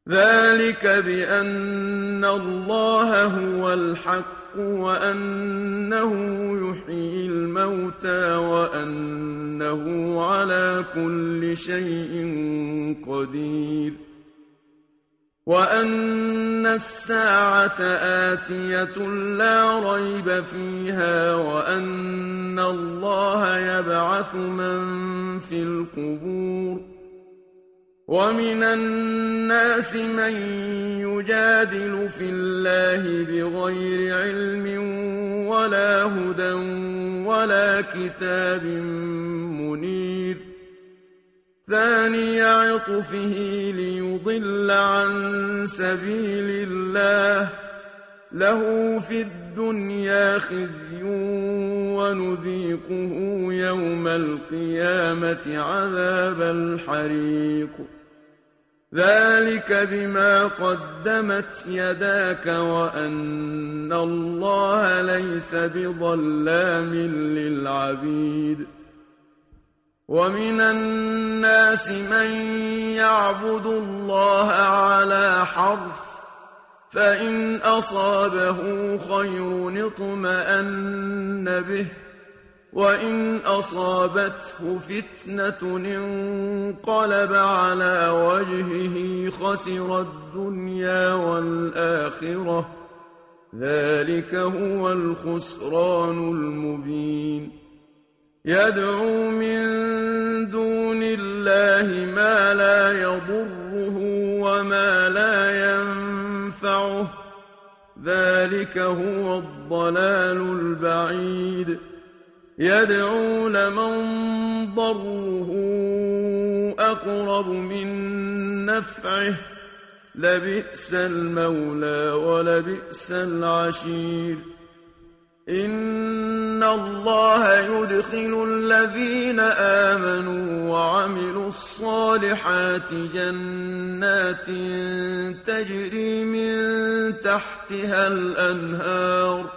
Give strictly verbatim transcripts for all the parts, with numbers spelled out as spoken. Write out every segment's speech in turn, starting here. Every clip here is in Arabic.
ذلك بأن الله هو الحق وأنه يحيي الموتى وأنه على كل شيء قدير وأن الساعة آتية لا ريب فيها وأن الله يبعث من في القبور ومن الناس من يجادل في الله بغير علم ولا هدى ولا كتاب منير ثاني عطفه ليضل عن سبيل الله له في الدنيا خزي ونذيقه يوم القيامة عذاب الحريق ذلك بما قدمت يداك وأن الله ليس بظلام للعبيد ومن الناس من يعبد الله على حرف فإن أصابه خير اطمأن به وإن أصابته فتنة انقلب على وجهه خسر الدنيا والآخرة ذلك هو الخسران المبين يدعو من دون الله ما لا يضره وما لا ينفعه ذلك هو الضلال البعيد يدعو لمن ضره أقرب من نفعه لبئس المولى ولبئس العشير إن الله يدخل الذين آمنوا وعملوا الصالحات جنات تجري من تحتها الأنهار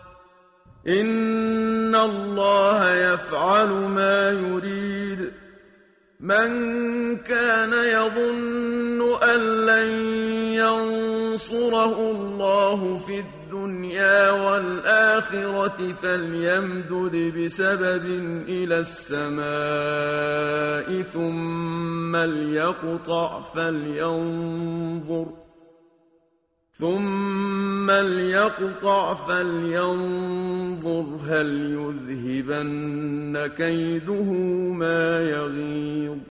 إن الله يفعل ما يريد من كان يظن أن لن ينصره الله في الدنيا والآخرة فليمدد بسبب إلى السماء ثم ليقطع فلينظر ثم ليقطع فلينظر هل يذهبن كيده ما يغيظ